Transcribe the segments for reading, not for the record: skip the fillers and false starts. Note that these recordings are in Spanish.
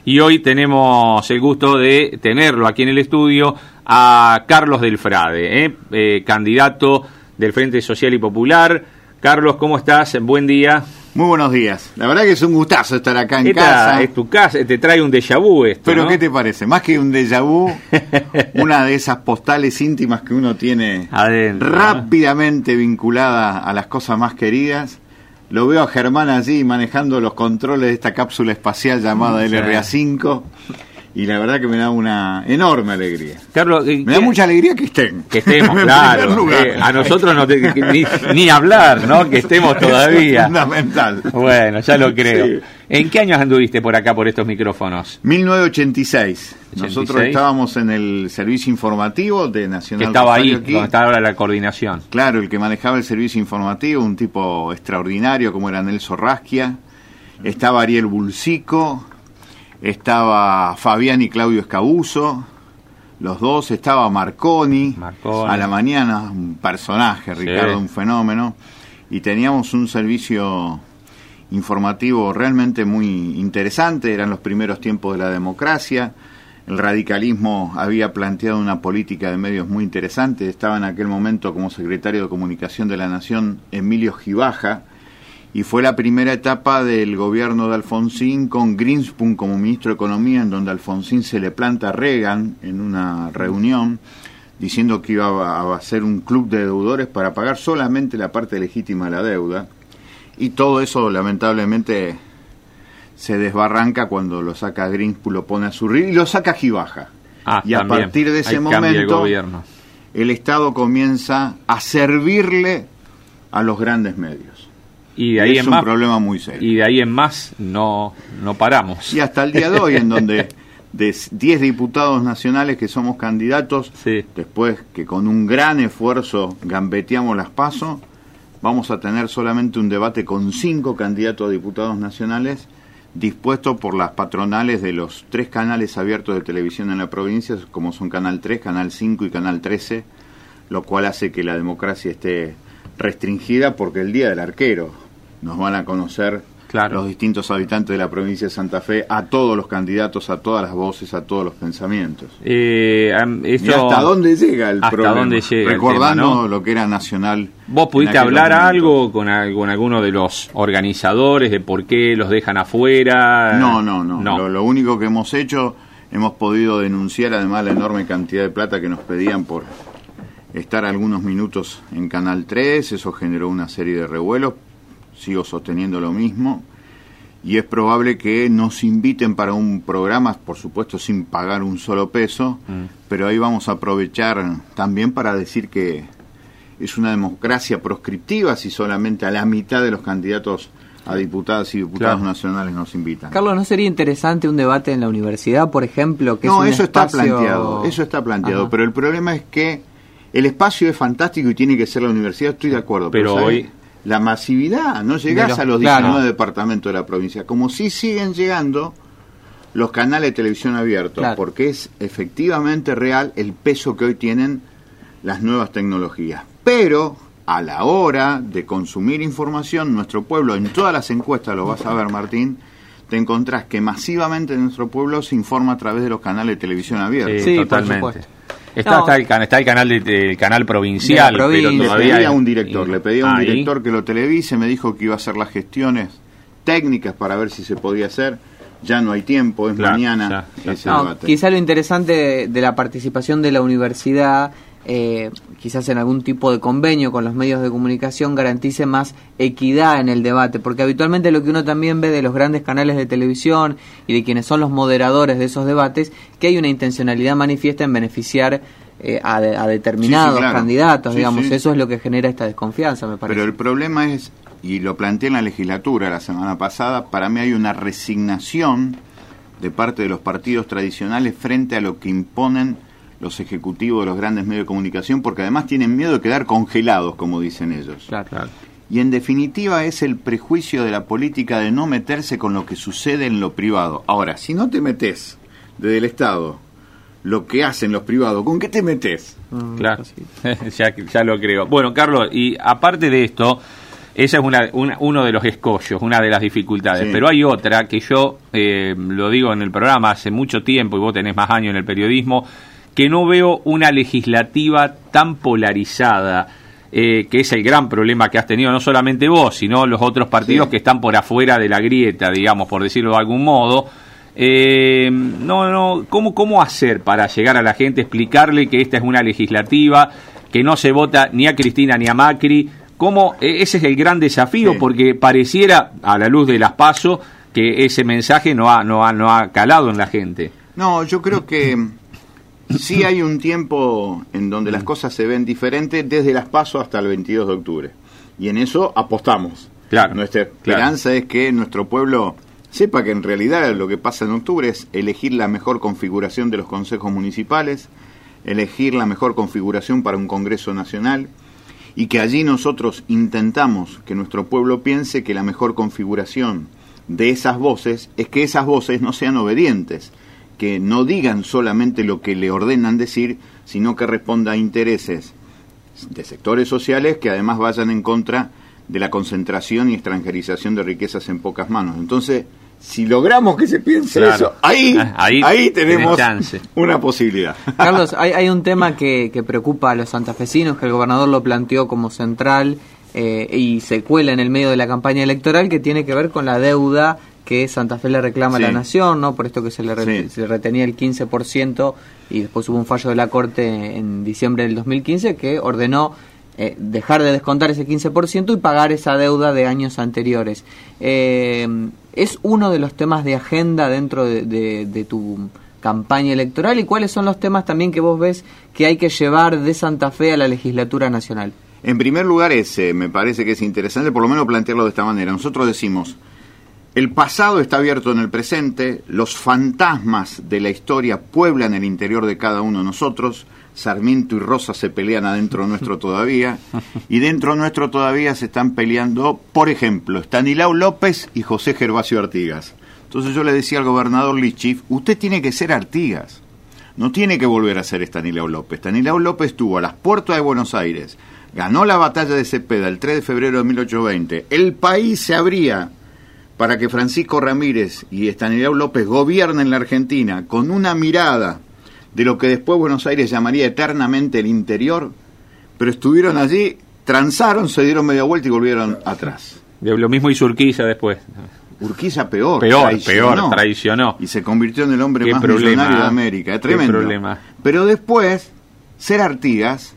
Y hoy tenemos el gusto de tenerlo aquí en el estudio a Carlos Del Frade, candidato del Frente Social y Popular. Carlos, ¿cómo estás? Buen día. Muy buenos días. La verdad que es un gustazo estar acá en casa. Es tu casa, te trae un déjà vu esto, Pero ¿no? ¿qué te parece? Más que un déjà vu, una de esas postales íntimas que uno tiene adentro, rápidamente vinculada a las cosas más queridas. Lo veo a Germán allí manejando los controles de esta cápsula espacial llamada LRA5 y la verdad que me da una enorme alegría. Carlos, me da mucha alegría que estén. Que estemos, claro. A nosotros no ni hablar, ¿no? Que estemos todavía. Es fundamental. Bueno, ya lo creo. Sí. ¿En qué años anduviste por acá, por estos micrófonos? 1986. Nosotros estábamos en el servicio informativo de Nacional. Que estaba Rosario ahí, aquí. donde estaba ahora la coordinación. Claro, el que manejaba el servicio informativo, un tipo extraordinario como era Nelson Rasquia. Estaba Ariel Bulsico, estaba Fabián y Claudio Escabuso, los dos, estaba Marconi. A la mañana, un personaje, Ricardo, sí. Un fenómeno. Y teníamos un servicio informativo realmente muy interesante, eran los primeros tiempos de la democracia, el radicalismo había planteado una política de medios muy interesante, estaba en aquel momento como secretario de Comunicación de la Nación Emilio Gibaja, y fue la primera etapa del gobierno de Alfonsín con Greenspan como ministro de Economía, en donde Alfonsín se le planta a Reagan en una reunión, diciendo que iba a hacer un club de deudores para pagar solamente la parte legítima de la deuda. Y todo eso, lamentablemente, se desbarranca cuando lo saca Greenspan, lo pone a surrir y lo saca Gibaja. Y a partir de ese momento, el Estado comienza a servirle a los grandes medios. Y de ahí es un problema muy serio. Y de ahí en más no paramos. Y hasta el día de hoy, en donde de 10 diputados nacionales que somos candidatos, sí. Después que con un gran esfuerzo gambeteamos las PASO, vamos a tener solamente un debate con 5 candidatos a diputados nacionales dispuesto por las patronales de los 3 canales abiertos de televisión en la provincia, como son Canal 3, Canal 5 y Canal 13, lo cual hace que la democracia esté restringida porque el día del arquero nos van a conocer los distintos habitantes de la provincia de Santa Fe, a todos los candidatos, a todas las voces, a todos los pensamientos. ¿Y hasta dónde llega el problema? Dónde llega recordando el tema, ¿no? Lo que era nacional. ¿Vos pudiste hablar algo con alguno de los organizadores de por qué los dejan afuera? No. Lo único que hemos hecho, hemos podido denunciar además la enorme cantidad de plata que nos pedían por estar algunos minutos en Canal 3, eso generó una serie de revuelos. Sigo sosteniendo lo mismo y es probable que nos inviten para un programa, por supuesto sin pagar un solo peso, pero ahí vamos a aprovechar también para decir que es una democracia proscriptiva si solamente a la mitad de los candidatos a diputadas y diputados nacionales nos invitan. Carlos, ¿no sería interesante un debate en la universidad, por ejemplo? No, eso está planteado, pero el problema es que el espacio es fantástico y tiene que ser la universidad, estoy de acuerdo, pero hoy la masividad, no llegás a los 19 departamentos de la provincia, como sí siguen llegando los canales de televisión abiertos, porque es efectivamente real el peso que hoy tienen las nuevas tecnologías. Pero a la hora de consumir información, nuestro pueblo, en todas las encuestas, lo vas a ver, Martín, te encontrás que masivamente nuestro pueblo se informa a través de los canales de televisión abiertos. Sí, totalmente. Está el canal del canal provincial, pero todavía le pedí a un director, que lo televise, me dijo que iba a hacer las gestiones técnicas para ver si se podía hacer. Ya no hay tiempo, es mañana ese debate. Quizá lo interesante de la participación de la universidad, quizás en algún tipo de convenio con los medios de comunicación, garantice más equidad en el debate, porque habitualmente lo que uno también ve de los grandes canales de televisión y de quienes son los moderadores de esos debates, que hay una intencionalidad manifiesta en beneficiar a determinados candidatos, digamos. Eso es lo que genera esta desconfianza, me parece. Pero el problema es, y lo planteé en la legislatura la semana pasada, para mí hay una resignación de parte de los partidos tradicionales frente a lo que imponen los ejecutivos de los grandes medios de comunicación, porque además tienen miedo de quedar congelados, como dicen ellos. Claro. Y en definitiva es el prejuicio de la política de no meterse con lo que sucede en lo privado. Ahora, si no te metes desde el Estado lo que hacen los privados, ¿con qué te metes? Claro, ya lo creo. Bueno, Carlos, y aparte de esto, Esa es uno de los escollos, una de las dificultades. Sí. Pero hay otra que yo lo digo en el programa hace mucho tiempo, y vos tenés más años en el periodismo, que no veo una legislativa tan polarizada, que es el gran problema que has tenido no solamente vos, sino los otros partidos que están por afuera de la grieta, digamos, por decirlo de algún modo. ¿Cómo hacer para llegar a la gente, explicarle que esta es una legislativa, que no se vota ni a Cristina ni a Macri? Ese es el gran desafío, porque pareciera, a la luz de las PASO, que ese mensaje no ha calado en la gente. No, yo creo que sí hay un tiempo en donde las cosas se ven diferentes, desde las PASO hasta el 22 de octubre. Y en eso apostamos. Claro, Nuestra esperanza es que nuestro pueblo sepa que en realidad lo que pasa en octubre es elegir la mejor configuración de los consejos municipales, elegir la mejor configuración para un Congreso Nacional, y que allí nosotros intentamos que nuestro pueblo piense que la mejor configuración de esas voces es que esas voces no sean obedientes, que no digan solamente lo que le ordenan decir, sino que responda a intereses de sectores sociales que además vayan en contra de la concentración y extranjerización de riquezas en pocas manos. Entonces, si logramos que se piense eso, ahí tenemos una posibilidad. Carlos, hay un tema que preocupa a los santafesinos, que el gobernador lo planteó como central y se cuela en el medio de la campaña electoral, que tiene que ver con la deuda que Santa Fe le reclama a la Nación, ¿no? Por esto que se le retenía el 15%, y después hubo un fallo de la Corte en diciembre del 2015 que ordenó dejar de descontar ese 15% y pagar esa deuda de años anteriores. ¿Es uno de los temas de agenda dentro de tu campaña electoral? ¿Y cuáles son los temas también que vos ves que hay que llevar de Santa Fe a la legislatura nacional? En primer lugar, me parece que es interesante por lo menos plantearlo de esta manera. Nosotros decimos, el pasado está abierto en el presente, los fantasmas de la historia pueblan el interior de cada uno de nosotros, Sarmiento y Rosa se pelean adentro nuestro todavía, y dentro nuestro todavía se están peleando, por ejemplo, Estanislao López y José Gervasio Artigas. Entonces yo le decía al gobernador Lichif, usted tiene que ser Artigas, no tiene que volver a ser Estanislao López. Estanislao López estuvo a las puertas de Buenos Aires, ganó la batalla de Cepeda el 3 de febrero de 1820, el país se abría para que Francisco Ramírez y Estanislao López gobiernen la Argentina con una mirada de lo que después Buenos Aires llamaría eternamente el interior, pero estuvieron allí, transaron, se dieron media vuelta y volvieron atrás. Lo mismo hizo Urquiza después. Urquiza peor, traicionó. Y se convirtió en el hombre más millonario de América. Es tremendo. Pero después, ser Artigas,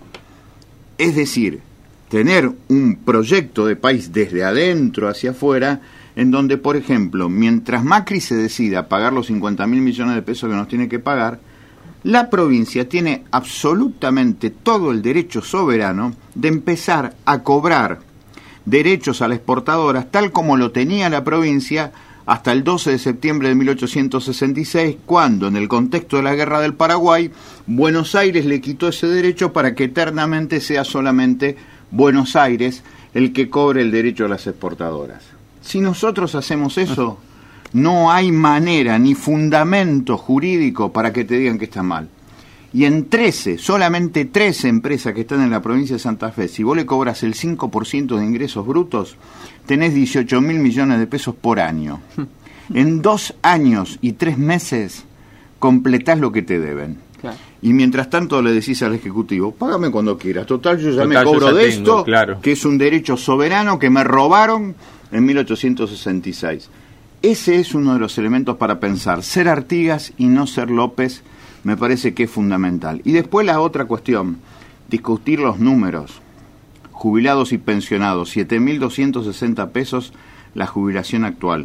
es decir, tener un proyecto de país desde adentro hacia afuera, en donde, por ejemplo, mientras Macri se decida pagar los 50.000 millones de pesos que nos tiene que pagar, la provincia tiene absolutamente todo el derecho soberano de empezar a cobrar derechos a las exportadoras, tal como lo tenía la provincia hasta el 12 de septiembre de 1866, cuando, en el contexto de la Guerra del Paraguay, Buenos Aires le quitó ese derecho para que eternamente sea solamente Buenos Aires el que cobre el derecho a las exportadoras. Si nosotros hacemos eso, no hay manera ni fundamento jurídico para que te digan que está mal. Y en solamente 13 empresas que están en la provincia de Santa Fe, si vos le cobras el 5% de ingresos brutos, tenés 18.000 millones de pesos por año. En 2 años y 3 meses completás lo que te deben. Claro. Y mientras tanto le decís al Ejecutivo, págame cuando quieras, total yo ya me cobro de esto, que es un derecho soberano que me robaron en 1866. Ese es uno de los elementos para pensar. Ser Artigas y no ser López me parece que es fundamental. Y después la otra cuestión, discutir los números. Jubilados y pensionados, 7.260 pesos la jubilación actual.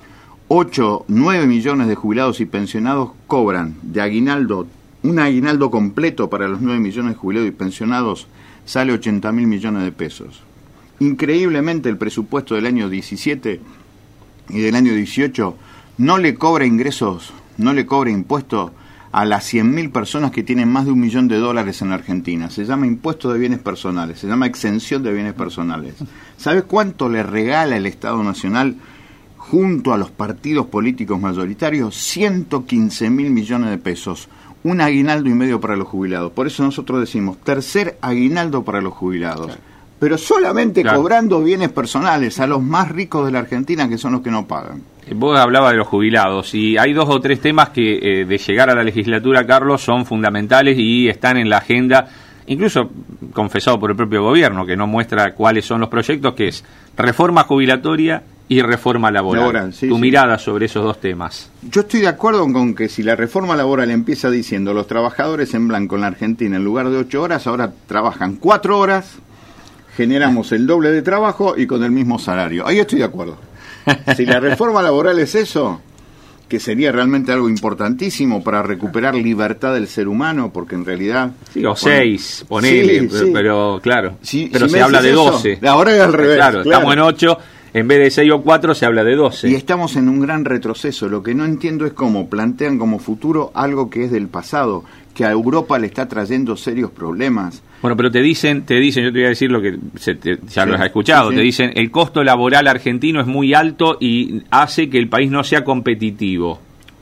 9 millones de jubilados y pensionados cobran de aguinaldo, un aguinaldo completo para los 9 millones de jubilados y pensionados sale 80.000 millones de pesos. Increíblemente el presupuesto del año 17 y del año 18 no le cobra ingresos, no le cobra impuestos a las 100.000 personas que tienen más de $1 millón en la Argentina. Se llama impuesto de bienes personales, se llama exención de bienes personales. ¿Sabes cuánto le regala el Estado Nacional junto a los partidos políticos mayoritarios? 115.000 millones de pesos. Un aguinaldo y medio para los jubilados. Por eso nosotros decimos, tercer aguinaldo para los jubilados. pero solamente claro, cobrando bienes personales a los más ricos de la Argentina, que son los que no pagan. Vos hablabas de los jubilados y hay 2 o 3 temas que de llegar a la legislatura, Carlos, son fundamentales y están en la agenda, incluso confesado por el propio gobierno, que no muestra cuáles son los proyectos, que es reforma jubilatoria y reforma laboral. Sí, tu sí. mirada sobre esos 2 temas. Yo estoy de acuerdo con que si la reforma laboral empieza diciendo los trabajadores en blanco en la Argentina, en lugar de 8 horas, ahora trabajan 4 horas, generamos el doble de trabajo y con el mismo salario. Ahí estoy de acuerdo. Si la reforma laboral es eso, que sería realmente algo importantísimo para recuperar libertad del ser humano, porque en realidad... Sí, o 6, ponele, sí. Pero claro, Si pero me se habla de decís eso, 12. ahora es al revés. Claro, estamos en 8, en vez de 6 o 4 se habla de 12. Y estamos en un gran retroceso. Lo que no entiendo es cómo plantean como futuro algo que es del pasado, que a Europa le está trayendo serios problemas. Bueno, pero te dicen, yo te voy a decir lo que ya Sí, lo has escuchado, sí. te dicen el costo laboral argentino es muy alto y hace que el país no sea competitivo.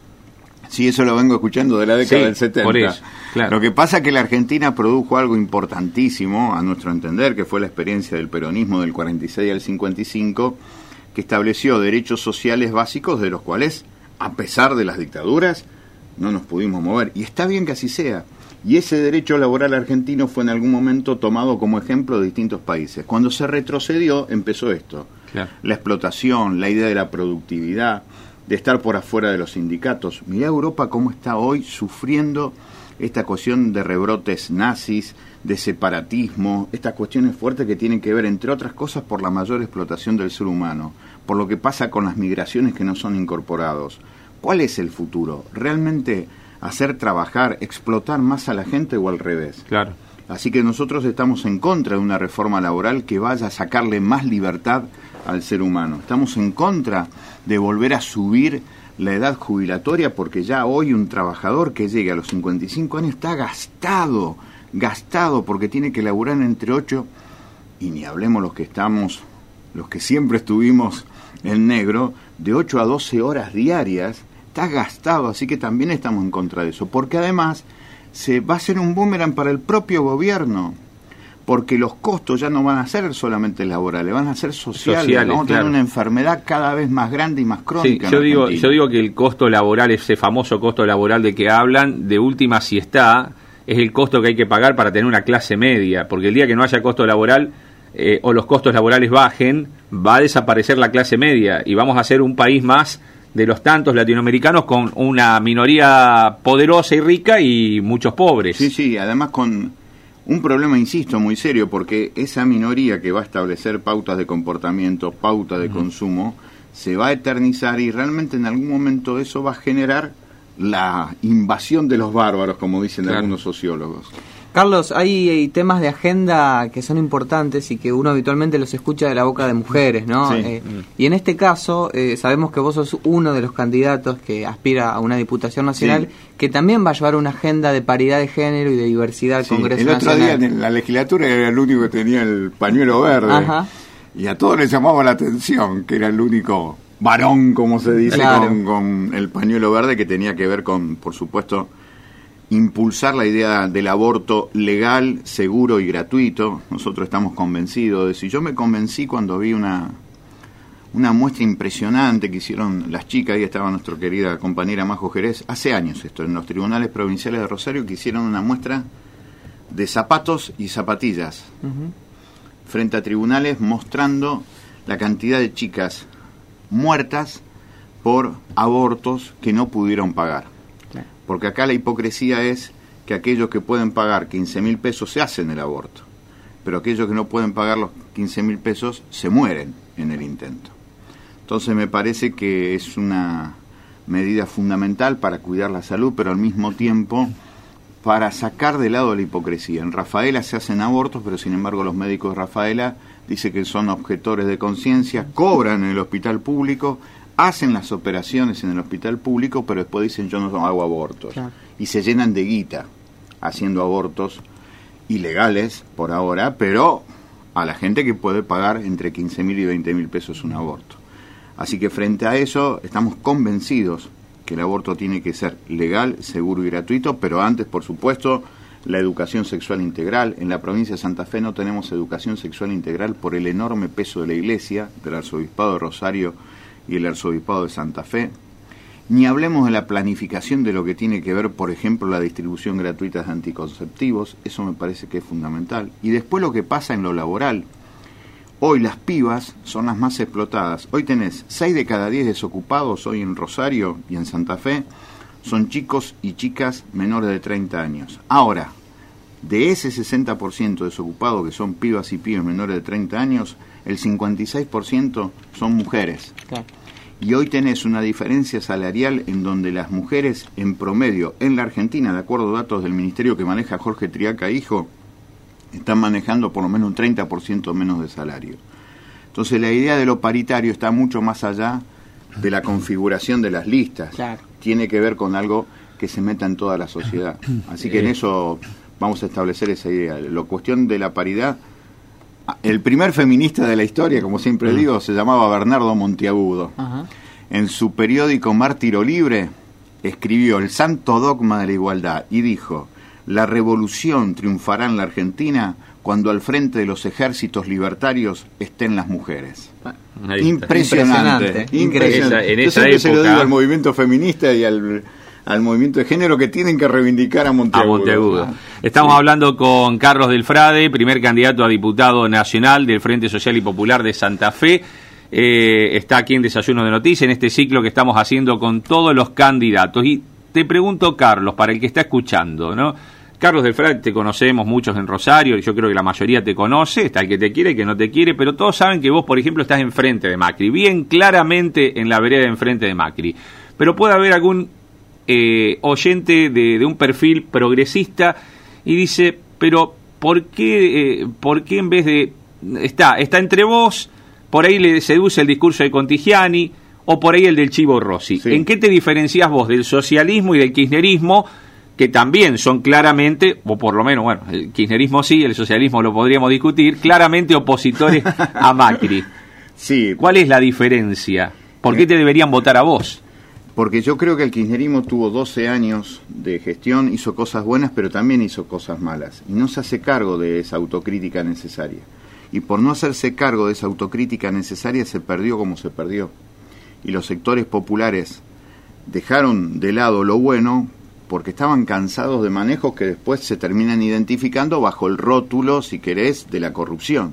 Sí, eso lo vengo escuchando de la década Sí, del 70. por eso, claro. Lo que pasa es que la Argentina produjo algo importantísimo, a nuestro entender, que fue la experiencia del peronismo del 46 al 55, que estableció derechos sociales básicos de los cuales, a pesar de las dictaduras, no nos pudimos mover. Y está bien que así sea. Y ese derecho laboral argentino fue en algún momento tomado como ejemplo de distintos países. Cuando se retrocedió, empezó esto. Claro. La explotación, la idea de la productividad, de estar por afuera de los sindicatos. Mirá Europa cómo está hoy sufriendo esta cuestión de rebrotes nazis, de separatismo, estas cuestiones fuertes que tienen que ver, entre otras cosas, por la mayor explotación del ser humano, por lo que pasa con las migraciones que no son incorporados. ¿Cuál es el futuro? ¿Realmente hacer trabajar, explotar más a la gente o al revés? Claro. Así que nosotros estamos en contra de una reforma laboral que vaya a sacarle más libertad al ser humano. Estamos en contra de volver a subir la edad jubilatoria, porque ya hoy un trabajador que llegue a los 55 años está gastado, porque tiene que laburar entre 8, y ni hablemos los que siempre estuvimos en negro, de 8 a 12 horas diarias, está gastado. Así que también estamos en contra de eso, porque además se va a hacer un boomerang para el propio gobierno, porque los costos ya no van a ser solamente laborales, van a ser sociales. Vamos a tener una enfermedad cada vez más grande y más crónica. Sí, yo digo que el costo laboral, ese famoso costo laboral de que hablan, de última si está, es el costo que hay que pagar para tener una clase media, porque el día que no haya costo laboral o los costos laborales bajen, va a desaparecer la clase media y vamos a ser un país más de los tantos latinoamericanos con una minoría poderosa y rica y muchos pobres. Sí, además con un problema, insisto, muy serio, porque esa minoría que va a establecer pautas de comportamiento, pautas de consumo, se va a eternizar y realmente en algún momento eso va a generar la invasión de los bárbaros, como dicen algunos sociólogos. Carlos, hay temas de agenda que son importantes y que uno habitualmente los escucha de la boca de mujeres, ¿no? Sí. Y en este caso, sabemos que vos sos uno de los candidatos que aspira a una diputación nacional, que también va a llevar una agenda de paridad de género y de diversidad al Congreso Nacional. El otro día en la legislatura era el único que tenía el pañuelo verde. Ajá. Y a todos les llamaba la atención que era el único varón, como se dice, claro, con el pañuelo verde, que tenía que ver con, por supuesto, impulsar la idea del aborto legal, seguro y gratuito. Nosotros estamos convencidos de eso. Y yo me convencí cuando vi una muestra impresionante que hicieron las chicas. Ahí estaba nuestra querida compañera Majo Jerez, hace años esto, en los tribunales provinciales de Rosario, que hicieron una muestra de zapatos y zapatillas frente a tribunales, mostrando la cantidad de chicas muertas por abortos que no pudieron pagar. Porque acá la hipocresía es que aquellos que pueden pagar 15.000 pesos se hacen el aborto, pero aquellos que no pueden pagar los 15.000 pesos se mueren en el intento. Entonces me parece que es una medida fundamental para cuidar la salud, pero al mismo tiempo para sacar de lado la hipocresía. En Rafaela se hacen abortos, pero sin embargo los médicos de Rafaela dicen que son objetores de conciencia, cobran en el hospital público, hacen las operaciones en el hospital público, pero después dicen yo no hago abortos. Claro. Y se llenan de guita haciendo abortos ilegales por ahora, pero a la gente que puede pagar entre 15.000 y 20.000 pesos un aborto. Así que frente a eso estamos convencidos que el aborto tiene que ser legal, seguro y gratuito, pero antes, por supuesto, la educación sexual integral. En la provincia de Santa Fe no tenemos educación sexual integral por el enorme peso de la Iglesia, del Arzobispado de Rosario y el Arzobispado de Santa Fe. Ni hablemos de la planificación de lo que tiene que ver, por ejemplo, la distribución gratuita de anticonceptivos. Eso me parece que es fundamental. Y después lo que pasa en lo laboral. Hoy las pibas son las más explotadas. Hoy tenés 6 de cada 10 desocupados hoy en Rosario y en Santa Fe son chicos y chicas menores de 30 años. Ahora, de ese 60% desocupado que son pibas y pibes menores de 30 años, el 56% son mujeres. Claro. Y hoy tenés una diferencia salarial en donde las mujeres en promedio en la Argentina, de acuerdo a datos del ministerio que maneja Jorge Triaca Hijo, están manejando por lo menos un 30% menos de salario. Entonces la idea de lo paritario está mucho más allá de la configuración de las listas. Claro. Tiene que ver con algo que se meta en toda la sociedad. Así que en eso vamos a establecer esa idea. La cuestión de la paridad, el primer feminista de la historia, como siempre digo, se llamaba Bernardo Monteagudo. Ajá. En su periódico Mártiro Libre escribió el santo dogma de la igualdad y dijo: la revolución triunfará en la Argentina cuando al frente de los ejércitos libertarios estén las mujeres. Impresionante. En esa época se lo digo al época, movimiento feminista y al movimiento de género, que tienen que reivindicar a Monteagudo. Estamos hablando con Carlos Del Frade, primer candidato a diputado nacional del Frente Social y Popular de Santa Fe. Está aquí en Desayuno de Noticias, en este ciclo que estamos haciendo con todos los candidatos. Y te pregunto, Carlos, para el que está escuchando, ¿no? Carlos Del Frade, te conocemos muchos en Rosario, y yo creo que la mayoría te conoce, está el que te quiere, el que no te quiere, pero todos saben que vos, por ejemplo, estás enfrente de Macri, bien claramente en la vereda enfrente de Macri. Pero puede haber algún oyente de un perfil progresista y dice, pero ¿por qué en vez de... Está entre vos, por ahí le seduce el discurso de Contigiani, o por ahí el del Chivo Rossi? Sí. ¿En qué te diferencias vos del socialismo y del kirchnerismo, que también son claramente, o por lo menos, bueno, el kirchnerismo sí, el socialismo lo podríamos discutir, claramente opositores a Macri? Sí. ¿Cuál es la diferencia? ¿Por qué te deberían votar a vos? Porque yo creo que el kirchnerismo tuvo 12 años de gestión, hizo cosas buenas, pero también hizo cosas malas, y no se hace cargo de esa autocrítica necesaria. Y por no hacerse cargo de esa autocrítica necesaria, se perdió como se perdió. Y los sectores populares dejaron de lado lo bueno porque estaban cansados de manejos que después se terminan identificando bajo el rótulo, si querés, de la corrupción.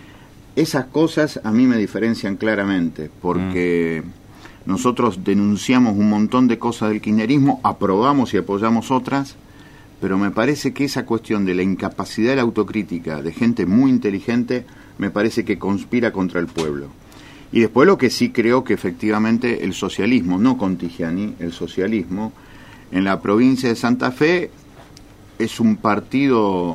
Esas cosas a mí me diferencian claramente, porque nosotros denunciamos un montón de cosas del kirchnerismo, aprobamos y apoyamos otras, pero me parece que esa cuestión de la incapacidad de la autocrítica de gente muy inteligente, me parece que conspira contra el pueblo. Y después lo que sí creo que efectivamente el socialismo, no Contigiani, el socialismo, en la provincia de Santa Fe es un partido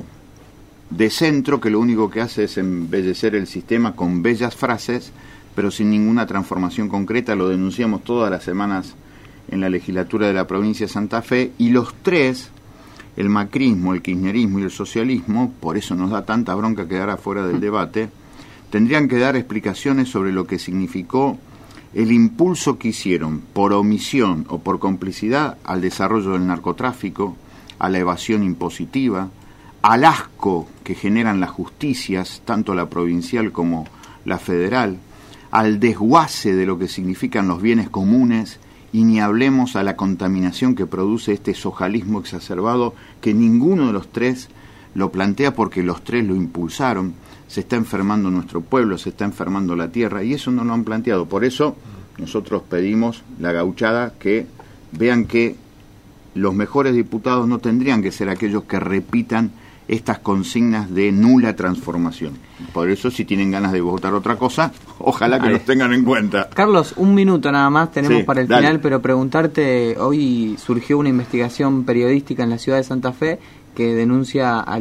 de centro que lo único que hace es embellecer el sistema con bellas frases, pero sin ninguna transformación concreta. Lo denunciamos todas las semanas en la legislatura de la provincia de Santa Fe, y los tres, el macrismo, el kirchnerismo y el socialismo, por eso nos da tanta bronca quedar afuera del debate, tendrían que dar explicaciones sobre lo que significó el impulso que hicieron por omisión o por complicidad al desarrollo del narcotráfico, a la evasión impositiva, al asco que generan las justicias, tanto la provincial como la federal, al desguace de lo que significan los bienes comunes, y ni hablemos a la contaminación que produce este socialismo exacerbado, que ninguno de los tres lo plantea porque los tres lo impulsaron. Se está enfermando nuestro pueblo, se está enfermando la tierra, y eso no lo han planteado. Por eso nosotros pedimos la gauchada, que vean que los mejores diputados no tendrían que ser aquellos que repitan estas consignas de nula transformación. Por eso, si tienen ganas de votar otra cosa, ojalá que los tengan en cuenta. Carlos, un minuto nada más tenemos para el final, pero preguntarte, hoy surgió una investigación periodística en la ciudad de Santa Fe que denuncia a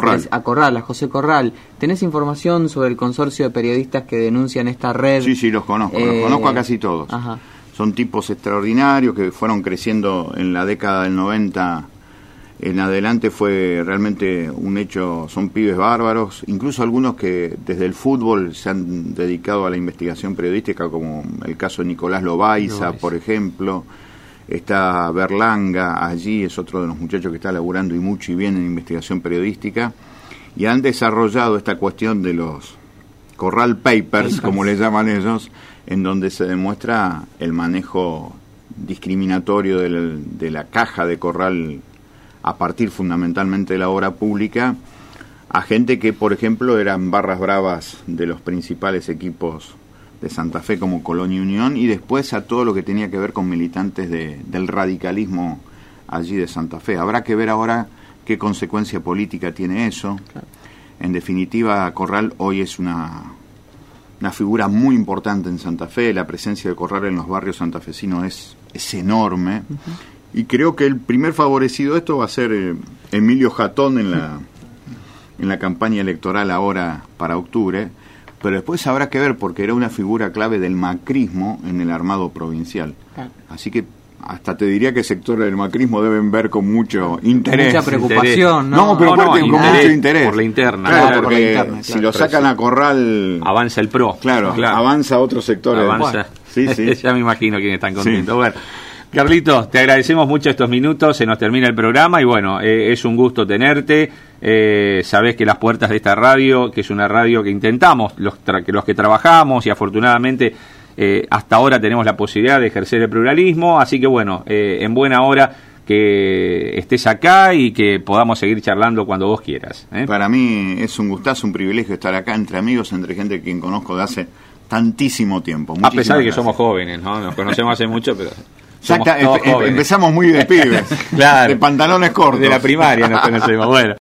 José Corral. ¿Tenés información sobre el consorcio de periodistas que denuncian esta red? Sí, los conozco, los conozco a casi todos. Ajá. Son tipos extraordinarios que fueron creciendo en la década del 90 en adelante. Fue realmente un hecho, son pibes bárbaros, incluso algunos que desde el fútbol se han dedicado a la investigación periodística, como el caso de Nicolás Loaiza, por ejemplo. está Berlanga, allí es otro de los muchachos que está laburando y mucho y bien en investigación periodística, y han desarrollado esta cuestión de los Corral Papers, como le llaman ellos, en donde se demuestra el manejo discriminatorio de la caja de Corral a partir fundamentalmente de la obra pública, a gente que, por ejemplo, eran barras bravas de los principales equipos de Santa Fe como Colón y Unión, y después a todo lo que tenía que ver con militantes del radicalismo allí de Santa Fe. Habrá que ver ahora qué consecuencia política tiene eso. Claro. En definitiva, Corral hoy es una figura muy importante en Santa Fe. La presencia de Corral en los barrios santafesinos es enorme. Uh-huh. Y creo que el primer favorecido de esto va a ser Emilio Jatón en la campaña electoral ahora para octubre. Pero después habrá que ver, porque era una figura clave del macrismo en el armado provincial. Claro. Así que hasta te diría que sectores del macrismo deben ver con mucho interés. Mucha preocupación, ¿no? Pero con mucho interés. Por la interna. Claro, porque por la interna, si lo sacan a Corral... Avanza el PRO. Claro, avanza a otros sectores. Avanza. Sí. Ya me imagino quiénes están contentos. Sí. Bueno, Carlitos, te agradecemos mucho estos minutos, se nos termina el programa y bueno, es un gusto tenerte. Sabés que las puertas de esta radio, que es una radio que intentamos, los que trabajamos y afortunadamente hasta ahora tenemos la posibilidad de ejercer el pluralismo, así que bueno, en buena hora que estés acá y que podamos seguir charlando cuando vos quieras. Para mí es un gustazo, un privilegio estar acá entre amigos, entre gente que quien conozco de hace tantísimo tiempo. A pesar de que somos jóvenes, ¿no? Nos conocemos hace mucho, pero... Empezamos muy de pibes, claro, de pantalones cortos. De la primaria nos conocemos, bueno.